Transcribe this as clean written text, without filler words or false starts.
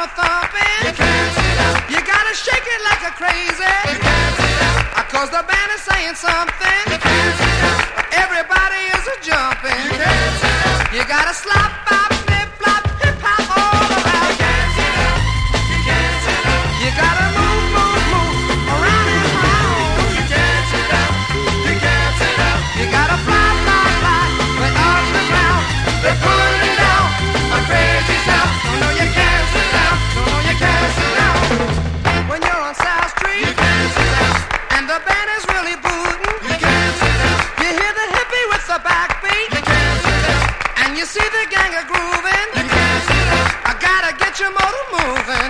a thumping. You can't sit down. You gotta shake it like a crazy. You can't sit down. 'Cause the band is saying something. You can't sit down. Everybody is a jumping. You can't sit down. You gotta slop, bop, flip, flop, hip hop all around. You can't sit down. You can't sit down. You gotta move, move, move around and round. You can't sit down. You can't sit down. You gotta fly, fly, fly way off the ground. They're pulling down a crazy sound. No, you can't sit down. No, you can't sit down. When you're on South Street, you can't sit down. And the band is really booting. You can't sit down. You hear the hippie with the backbeat. You can't sit down. And you see the gang a grooving. You can't sit down. I gotta get your motor moving.